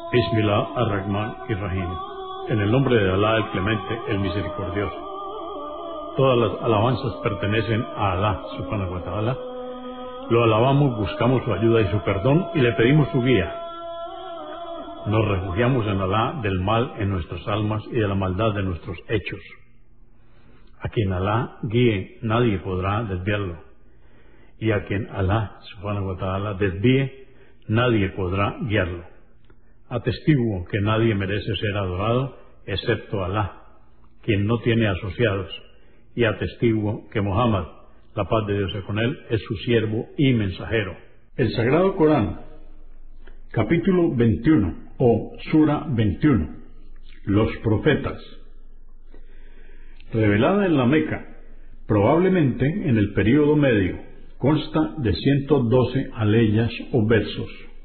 Bismillah ar-Rahman ir-Rahim. En el nombre de Alá el Clemente, el Misericordioso. Todas las alabanzas pertenecen a Alá, subhanahu wa ta'ala. Lo alabamos, buscamos su ayuda y su perdón y le pedimos su guía. Nos refugiamos en Alá del mal en nuestras almas y de la maldad de nuestros hechos. A quien Alá guíe, nadie podrá desviarlo. Y a quien Alá, subhanahu wa ta'ala, desvíe, nadie podrá guiarlo. Atestiguo que nadie merece ser adorado excepto Alá, quien no tiene asociados, y atestiguo que Muhammad, la paz de Dios sea con él, es su siervo y mensajero. El Sagrado Corán, capítulo 21 o Sura 21, los profetas. Revelada en la Meca, probablemente en el período medio, consta de 112 aleyas o versos.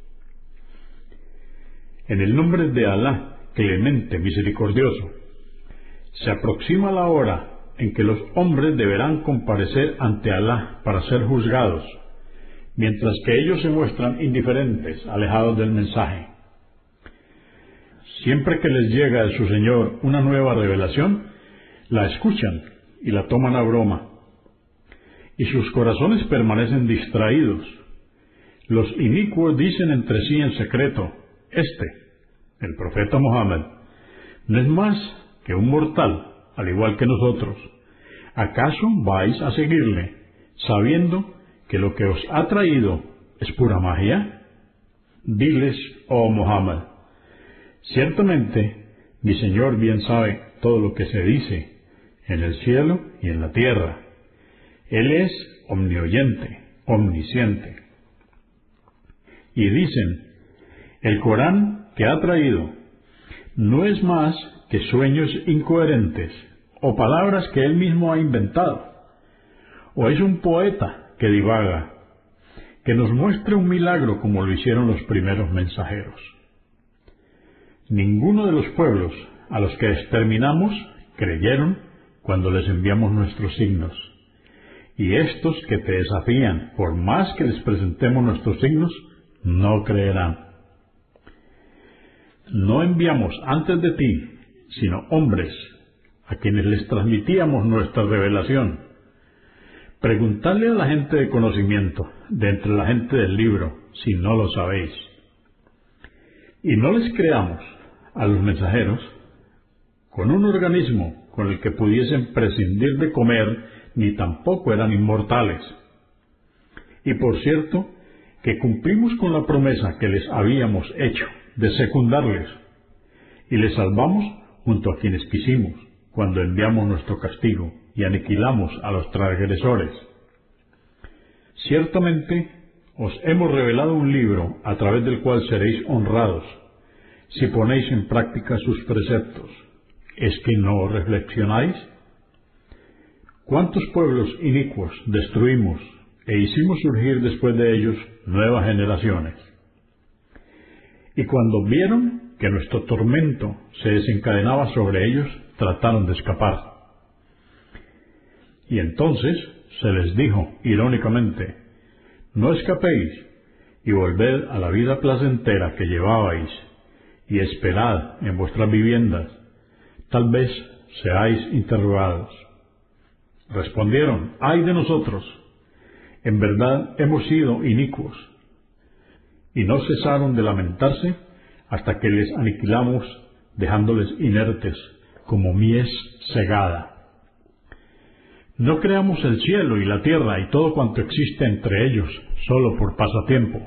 En el nombre de Alá, Clemente, Misericordioso, se aproxima la hora en que los hombres deberán comparecer ante Alá para ser juzgados, mientras que ellos se muestran indiferentes, alejados del mensaje. Siempre que les llega de su Señor una nueva revelación, la escuchan y la toman a broma, y sus corazones permanecen distraídos. Los inicuos dicen entre sí en secreto: el profeta Muhammad, no es más que un mortal, al igual que nosotros. ¿Acaso vais a seguirle, sabiendo que lo que os ha traído es pura magia? Diles, oh Muhammad, ciertamente mi Señor bien sabe todo lo que se dice en el cielo y en la tierra. Él es omnioyente, omnisciente. Y dicen: el Corán que ha traído no es más que sueños incoherentes o palabras que él mismo ha inventado, o es un poeta que divaga. Que nos muestre un milagro como lo hicieron los primeros mensajeros. Ninguno de los pueblos a los que exterminamos creyeron cuando les enviamos nuestros signos, y estos que te desafían, por más que les presentemos nuestros signos, no creerán. No enviamos antes de ti sino hombres a quienes les transmitíamos nuestra revelación. Preguntadle a la gente de conocimiento, de entre la gente del libro, si no lo sabéis. Y no les creamos a los mensajeros con un organismo con el que pudiesen prescindir de comer, ni tampoco eran inmortales. Y por cierto, que cumplimos con la promesa que les habíamos hecho de secundarles, y les salvamos junto a quienes quisimos, cuando enviamos nuestro castigo y aniquilamos a los transgresores. Ciertamente os hemos revelado un libro a través del cual seréis honrados, si ponéis en práctica sus preceptos. ¿Es que no reflexionáis? ¿Cuántos pueblos inicuos destruimos e hicimos surgir después de ellos nuevas generaciones? Y cuando vieron que nuestro tormento se desencadenaba sobre ellos, trataron de escapar. Y entonces se les dijo irónicamente: no escapéis y volved a la vida placentera que llevabais, y esperad en vuestras viviendas, tal vez seáis interrogados. Respondieron: ay de nosotros, en verdad hemos sido inicuos. Y no cesaron de lamentarse hasta que les aniquilamos, dejándoles inertes como mies cegada. No creamos el cielo y la tierra y todo cuanto existe entre ellos solo por pasatiempo.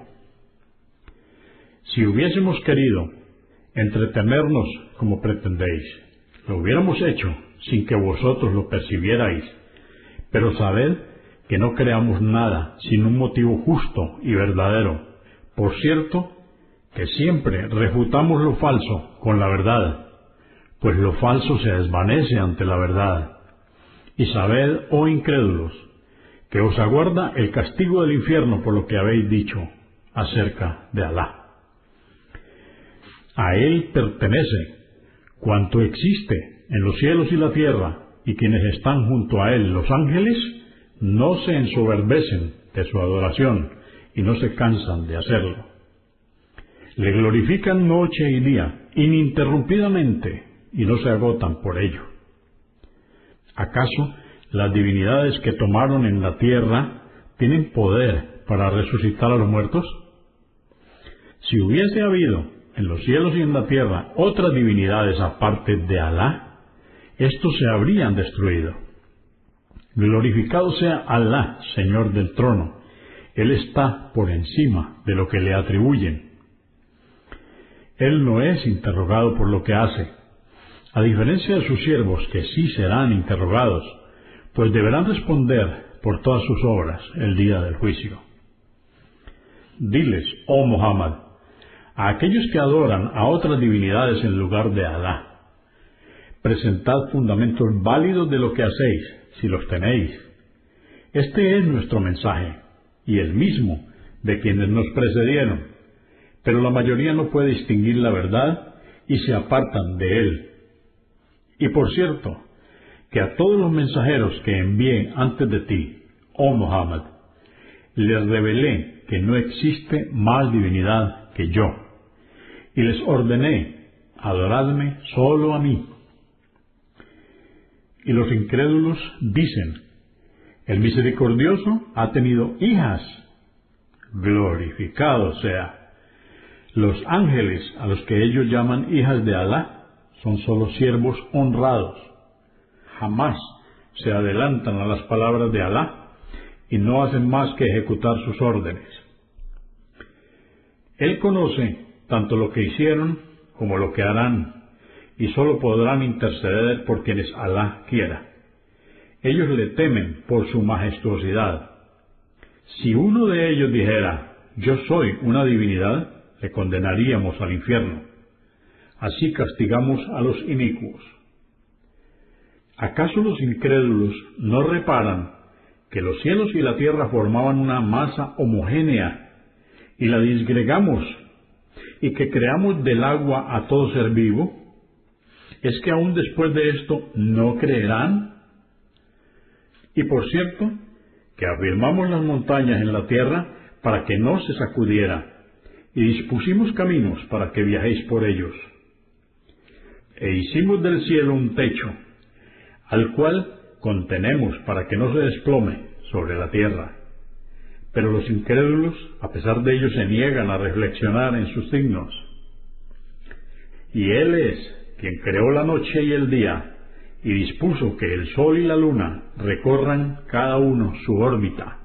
Si hubiésemos querido entretenernos como pretendéis, lo hubiéramos hecho sin que vosotros lo percibierais, pero sabed que no creamos nada sin un motivo justo y verdadero. Por cierto, que siempre refutamos lo falso con la verdad, pues lo falso se desvanece ante la verdad. Y sabed, oh incrédulos, que os aguarda el castigo del infierno por lo que habéis dicho acerca de Alá. A él pertenece cuanto existe en los cielos y la tierra, y quienes están junto a él, los ángeles, no se ensoberbecen de su adoración y no se cansan de hacerlo. Le glorifican noche y día, ininterrumpidamente, y no se agotan por ello. ¿Acaso las divinidades que tomaron en la tierra tienen poder para resucitar a los muertos? Si hubiese habido en los cielos y en la tierra otras divinidades aparte de Alá, estos se habrían destruido. Glorificado sea Alá, Señor del trono. Él está por encima de lo que le atribuyen. Él no es interrogado por lo que hace, a diferencia de sus siervos que sí serán interrogados, pues deberán responder por todas sus obras el día del juicio. Diles, oh Muhammad, a aquellos que adoran a otras divinidades en lugar de Alá: presentad fundamentos válidos de lo que hacéis, si los tenéis. Este es nuestro mensaje, y el mismo de quienes nos precedieron, pero la mayoría no puede distinguir la verdad y se apartan de él. Y por cierto, que a todos los mensajeros que envié antes de ti, oh Muhammad, les revelé que no existe más divinidad que yo, y les ordené: adoradme solo a mí. Y los incrédulos dicen: el misericordioso ha tenido hijas. Glorificado sea. Los ángeles, a los que ellos llaman hijas de Alá, son solo siervos honrados. Jamás se adelantan a las palabras de Alá y no hacen más que ejecutar sus órdenes. Él conoce tanto lo que hicieron como lo que harán, y sólo podrán interceder por quienes Alá quiera. Ellos le temen por su majestuosidad. Si uno de ellos dijera: yo soy una divinidad, le condenaríamos al infierno. Así castigamos a los inicuos. ¿Acaso los incrédulos no reparan que los cielos y la tierra formaban una masa homogénea y la disgregamos, y que creamos del agua a todo ser vivo? ¿Es que aún después de esto no creerán? Y por cierto, que afirmamos las montañas en la tierra para que no se sacudiera, y dispusimos caminos para que viajéis por ellos. E hicimos del cielo un techo, al cual contenemos para que no se desplome sobre la tierra. Pero los incrédulos, a pesar de ello, se niegan a reflexionar en sus signos. Y Él es quien creó la noche y el día, y dispuso que el sol y la luna recorran cada uno su órbita.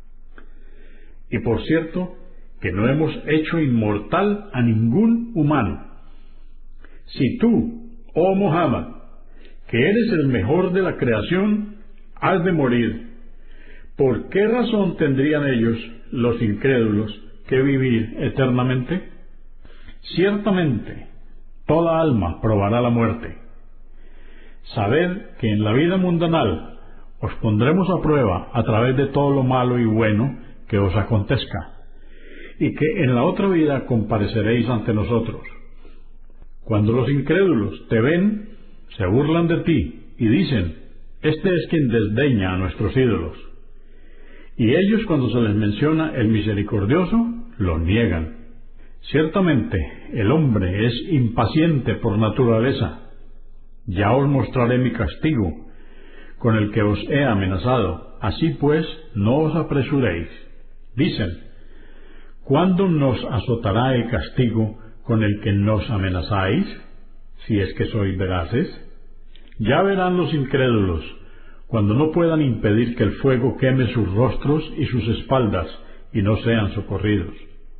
Y por cierto, que no hemos hecho inmortal a ningún humano. Si tú, oh Muhammad, que eres el mejor de la creación, has de morir, ¿por qué razón tendrían ellos, los incrédulos, que vivir eternamente? Ciertamente, toda alma probará la muerte. Sabed que en la vida mundanal os pondremos a prueba a través de todo lo malo y bueno que os acontezca, y que en la otra vida compareceréis ante nosotros. Cuando los incrédulos te ven, se burlan de ti y dicen: este es quien desdeña a nuestros ídolos. Y ellos, cuando se les menciona el misericordioso, lo niegan. Ciertamente, el hombre es impaciente por naturaleza. Ya os mostraré mi castigo, con el que os he amenazado. Así pues, no os apresuréis. Dicen: ¿cuándo nos azotará el castigo con el que nos amenazáis? Si es que sois veraces. Ya verán los incrédulos, cuando no puedan impedir que el fuego queme sus rostros y sus espaldas, y no sean socorridos.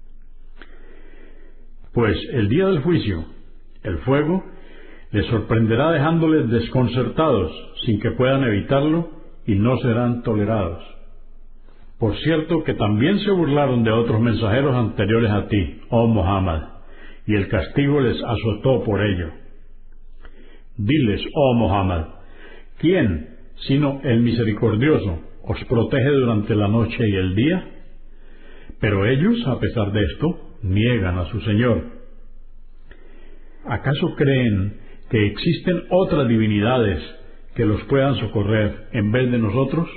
Pues el día del juicio, el fuego les sorprenderá dejándoles desconcertados, sin que puedan evitarlo, y no serán tolerados. Por cierto que también se burlaron de otros mensajeros anteriores a ti, oh Muhammad, y el castigo les azotó por ello. Diles, oh Muhammad, ¿quién, sino el misericordioso, os protege durante la noche y el día? Pero ellos, a pesar de esto, niegan a su Señor. ¿Acaso creen que existen otras divinidades que los puedan socorrer en vez de nosotros?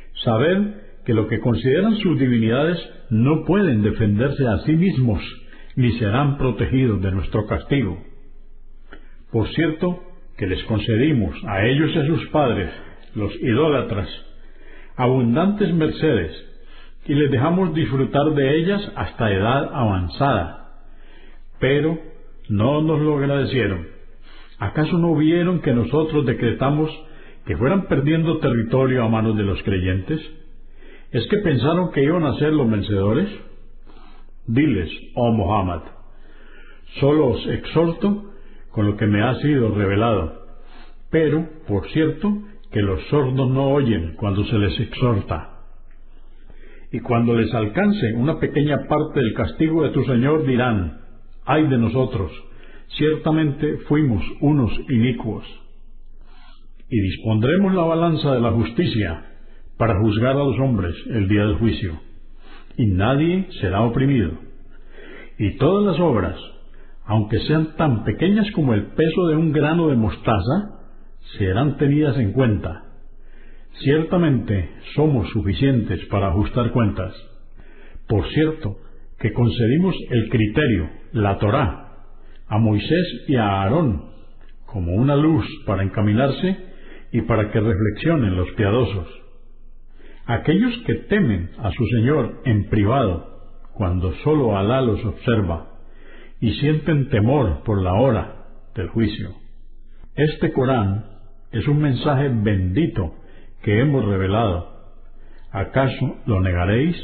Sabed que lo que consideran sus divinidades no pueden defenderse a sí mismos, ni serán protegidos de nuestro castigo. Por cierto, que les concedimos a ellos y a sus padres, los idólatras, abundantes mercedes, y les dejamos disfrutar de ellas hasta edad avanzada. Pero no nos lo agradecieron. ¿Acaso no vieron que nosotros decretamos que fueran perdiendo territorio a manos de los creyentes? ¿Es que pensaron que iban a ser los vencedores? Diles, oh Muhammad, solo os exhorto con lo que me ha sido revelado. Pero, por cierto, que los sordos no oyen cuando se les exhorta. Y cuando les alcance una pequeña parte del castigo de tu Señor dirán, ¡ay de nosotros! Ciertamente fuimos unos inicuos. Y dispondremos la balanza de la justicia para juzgar a los hombres el día del juicio, y nadie será oprimido. Y todas las obras, aunque sean tan pequeñas como el peso de un grano de mostaza, serán tenidas en cuenta. Ciertamente somos suficientes para ajustar cuentas. Por cierto, que concedimos el criterio, la Torá, a Moisés y a Aarón, como una luz para encaminarse y para que reflexionen los piadosos. Aquellos que temen a su Señor en privado, cuando sólo Alá los observa, y sienten temor por la hora del juicio. Este Corán es un mensaje bendito que hemos revelado. ¿Acaso lo negaréis?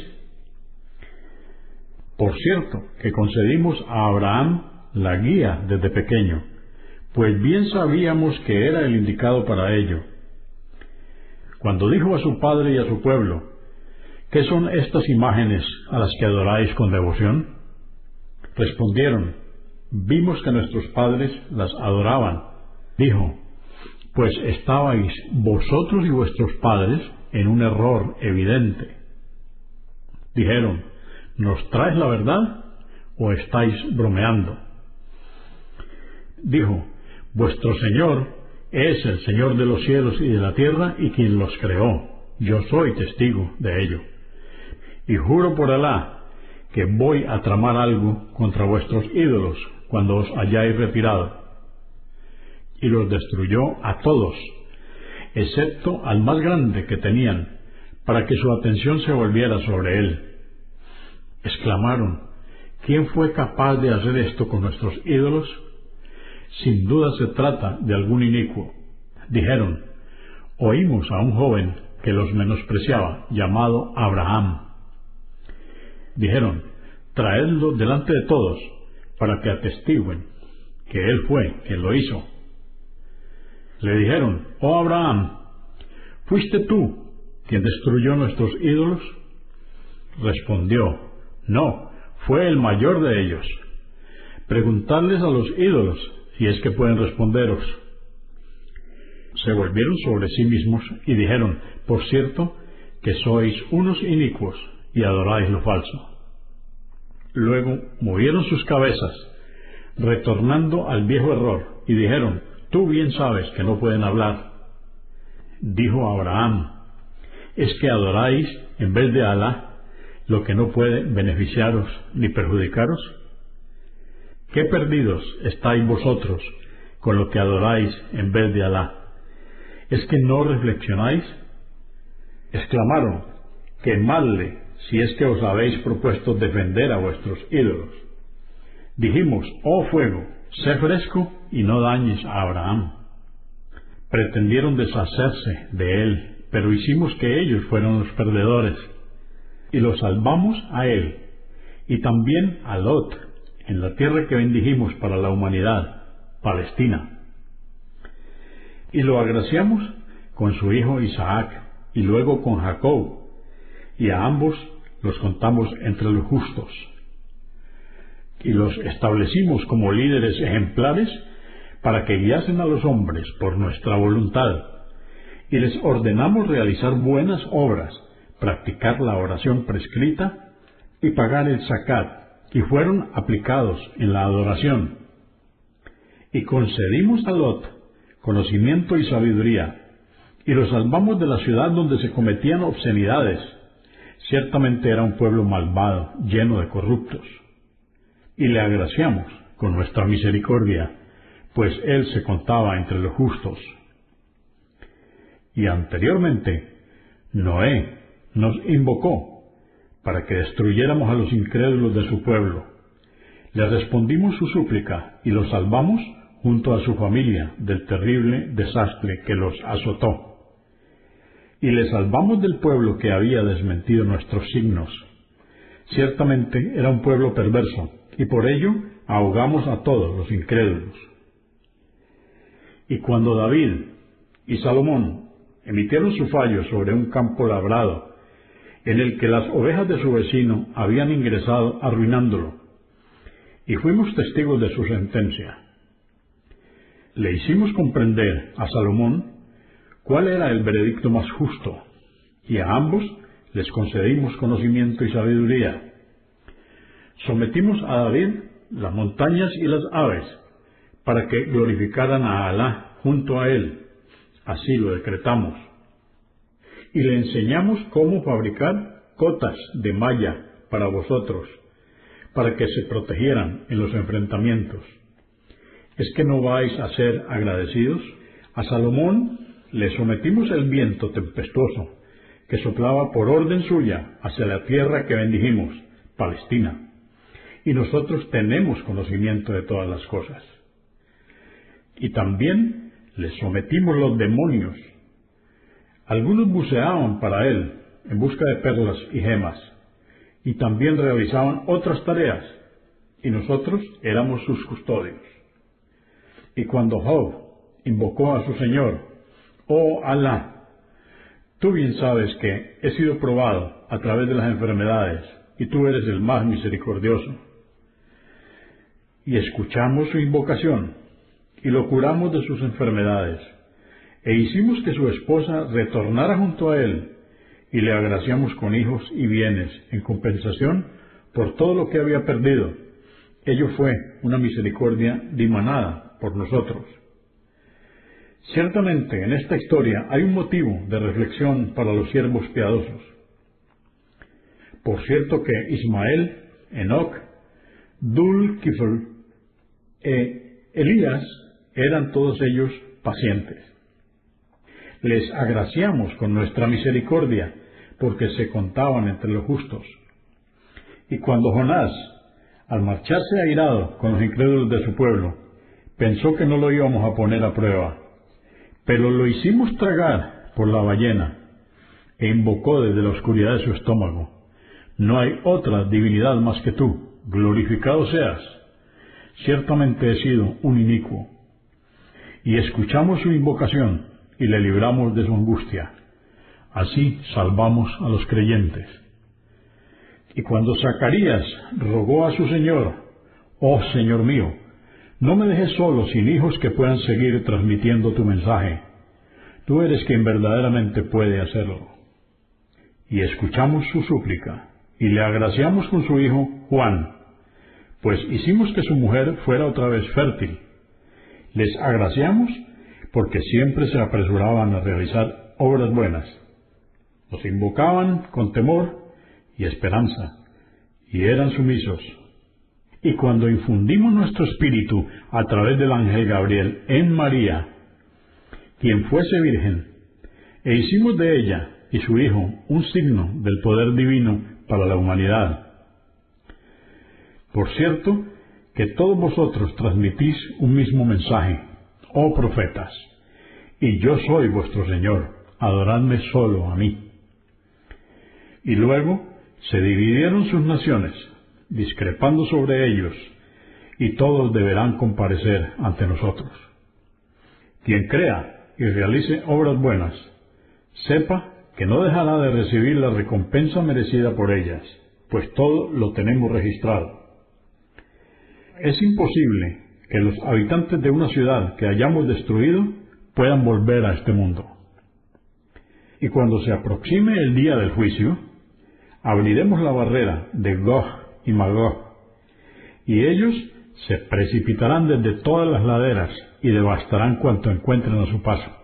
Por cierto, que concedimos a Abraham la guía desde pequeño, pues bien sabíamos que era el indicado para ello. Cuando dijo a su padre y a su pueblo, ¿qué son estas imágenes a las que adoráis con devoción? Respondieron, vimos que nuestros padres las adoraban. Dijo, pues estabais vosotros y vuestros padres en un error evidente. Dijeron, ¿nos traes la verdad o estáis bromeando? Dijo, vuestro Señor es el Señor de los cielos y de la tierra y quien los creó. Yo soy testigo de ello. Y juro por Alá que voy a tramar algo contra vuestros ídolos cuando os hayáis retirado. Y los destruyó a todos, excepto al más grande que tenían, para que su atención se volviera sobre él. Exclamaron, ¿quién fue capaz de hacer esto con nuestros ídolos? Sin duda se trata de algún inicuo. Dijeron, oímos a un joven que los menospreciaba, llamado Abraham. Dijeron, traedlo delante de todos, para que atestiguen que él fue quien lo hizo. Le dijeron, oh Abraham, ¿fuiste tú quien destruyó nuestros ídolos? Respondió, no, fue el mayor de ellos. Preguntadles a los ídolos si es que pueden responderos. Se volvieron sobre sí mismos y dijeron, por cierto, que sois unos inicuos y adoráis lo falso. Luego movieron sus cabezas, retornando al viejo error, y dijeron, tú bien sabes que no pueden hablar. Dijo Abraham, ¿es que adoráis en vez de Alá lo que no puede beneficiaros ni perjudicaros? ¿Qué perdidos estáis vosotros con lo que adoráis en vez de Alá? ¿Es que no reflexionáis? Exclamaron, quemadle si es que os habéis propuesto defender a vuestros ídolos. Dijimos, oh fuego, sé fresco y no dañes a Abraham. Pretendieron deshacerse de él, pero hicimos que ellos fueran los perdedores, y los salvamos a él, y también a Lot, en la tierra que bendijimos para la humanidad, Palestina. Y lo agraciamos con su hijo Isaac, y luego con Jacob, y a ambos los contamos entre los justos. Y los establecimos como líderes ejemplares para que guiasen a los hombres por nuestra voluntad, y les ordenamos realizar buenas obras, practicar la oración prescrita y pagar el zakat, y fueron aplicados en la adoración. Y concedimos a Lot conocimiento y sabiduría, y lo salvamos de la ciudad donde se cometían obscenidades. Ciertamente era un pueblo malvado, lleno de corruptos. y le agraciamos con nuestra misericordia, pues él se contaba entre los justos. Y anteriormente, Noé nos invocó para que destruyéramos a los incrédulos de su pueblo. Le respondimos su súplica y los salvamos junto a su familia del terrible desastre que los azotó. Y le salvamos del pueblo que había desmentido nuestros signos. Ciertamente era un pueblo perverso, y por ello ahogamos a todos los incrédulos. Y cuando David y Salomón emitieron su fallo sobre un campo labrado, en el que las ovejas de su vecino habían ingresado arruinándolo, y fuimos testigos de su sentencia, le hicimos comprender a Salomón cuál era el veredicto más justo, y a ambos les concedimos conocimiento y sabiduría. Sometimos a David las montañas y las aves, para que glorificaran a Alá junto a él. Así lo decretamos. Y le enseñamos cómo fabricar cotas de malla para vosotros, para que se protegieran en los enfrentamientos. ¿Es que no vais a ser agradecidos? A Salomón le sometimos el viento tempestuoso, que soplaba por orden suya hacia la tierra que bendijimos, Palestina. Y nosotros tenemos conocimiento de todas las cosas. Y también le sometimos los demonios. Algunos buceaban para él en busca de perlas y gemas, y también realizaban otras tareas, y nosotros éramos sus custodios. Y cuando Job invocó a su Señor: «Oh Alá, tú bien sabes que he sido probado a través de las enfermedades, y tú eres el más misericordioso». Y escuchamos su invocación, y lo curamos de sus enfermedades, e hicimos que su esposa retornara junto a él, y le agraciamos con hijos y bienes en compensación por todo lo que había perdido. Ello fue una misericordia dimanada por nosotros. Ciertamente en esta historia hay un motivo de reflexión para los siervos piadosos. Por cierto que Ismael, Enoc, Dul-Kifl e Elías eran todos ellos pacientes. Les agraciamos con nuestra misericordia, porque se contaban entre los justos. Y cuando Jonás, al marcharse airado con los incrédulos de su pueblo, pensó que no lo íbamos a poner a prueba, pero lo hicimos tragar por la ballena, e invocó desde la oscuridad de su estómago: «No hay otra divinidad más que tú, glorificado seas. Ciertamente he sido un inicuo». Y escuchamos su invocación, y le libramos de su angustia. Así salvamos a los creyentes. Y cuando Zacarías rogó a su Señor: «Oh Señor mío, no me dejes solo sin hijos que puedan seguir transmitiendo tu mensaje. Tú eres quien verdaderamente puede hacerlo». Y escuchamos su súplica, y le agraciamos con su hijo Juan, pues hicimos que su mujer fuera otra vez fértil. Les agraciamos porque siempre se apresuraban a realizar obras buenas. Los invocaban con temor y esperanza, y eran sumisos. Y cuando infundimos nuestro espíritu a través del ángel Gabriel en María, quien fuese virgen, e hicimos de ella y su hijo un signo del poder divino para la humanidad. Por cierto, que todos vosotros transmitís un mismo mensaje, oh profetas, y yo soy vuestro Señor, adoradme solo a mí. Y luego se dividieron sus naciones, discrepando sobre ellos, y todos deberán comparecer ante nosotros. Quien crea y realice obras buenas, sepa que no dejará de recibir la recompensa merecida por ellas, pues todo lo tenemos registrado. Es imposible que los habitantes de una ciudad que hayamos destruido puedan volver a este mundo. Y cuando se aproxime el día del juicio, abriremos la barrera de Gog y Magog, y ellos se precipitarán desde todas las laderas y devastarán cuanto encuentren a su paso.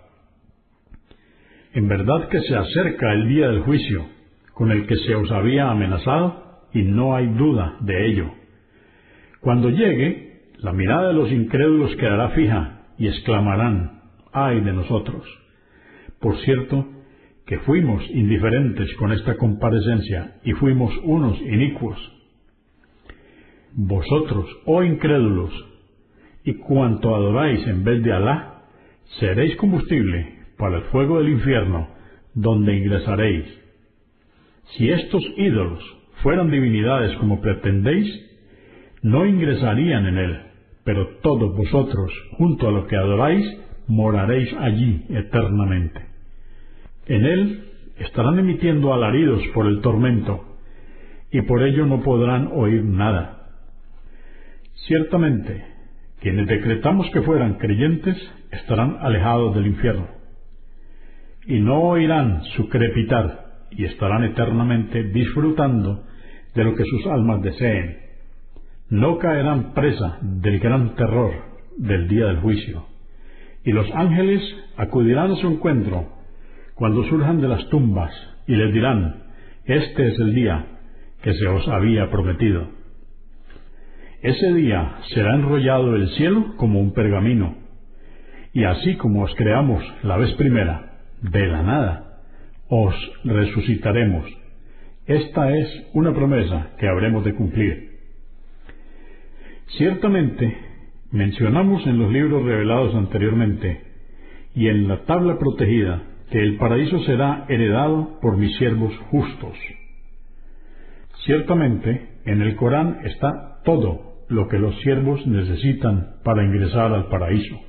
En verdad que se acerca el día del juicio, con el que se os había amenazado, y no hay duda de ello. Cuando llegue, la mirada de los incrédulos quedará fija y exclamarán: ¡ay de nosotros! Por cierto, que fuimos indiferentes con esta comparecencia y fuimos unos inicuos. Vosotros, oh incrédulos, y cuanto adoráis en vez de Alá, seréis combustible para el fuego del infierno, donde ingresaréis. Si estos ídolos fueran divinidades como pretendéis, no ingresarían en él, pero todos vosotros, junto a lo que adoráis, moraréis allí eternamente. En él estarán emitiendo alaridos por el tormento, y por ello no podrán oír nada. Ciertamente, quienes decretamos que fueran creyentes estarán alejados del infierno, y no oirán su crepitar, y estarán eternamente disfrutando de lo que sus almas deseen. No caerán presa del gran terror del día del juicio, y los ángeles acudirán a su encuentro cuando surjan de las tumbas, y les dirán: este es el día que se os había prometido. Ese día será enrollado el cielo como un pergamino, y así como os creamos la vez primera, de la nada, os resucitaremos. Esta es una promesa que habremos de cumplir. Ciertamente, mencionamos en los libros revelados anteriormente, y en la tabla protegida, que el paraíso será heredado por mis siervos justos. Ciertamente, en el Corán está todo lo que los siervos necesitan para ingresar al paraíso.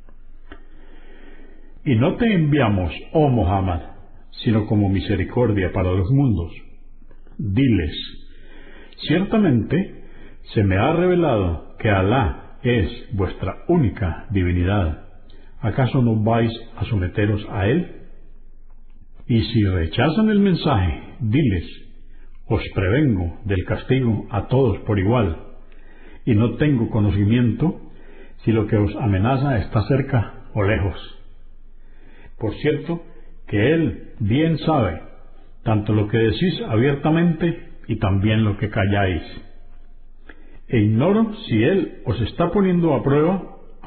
Y no te enviamos, oh Muhammad, sino como misericordia para los mundos. Diles: ciertamente se me ha revelado que Alá es vuestra única divinidad. ¿Acaso no vais a someteros a él? Y si rechazan el mensaje, diles: os prevengo del castigo a todos por igual, y no tengo conocimiento si lo que os amenaza está cerca o lejos. Por cierto, que Él bien sabe tanto lo que decís abiertamente y también lo que calláis. E ignoro si Él os está poniendo a prueba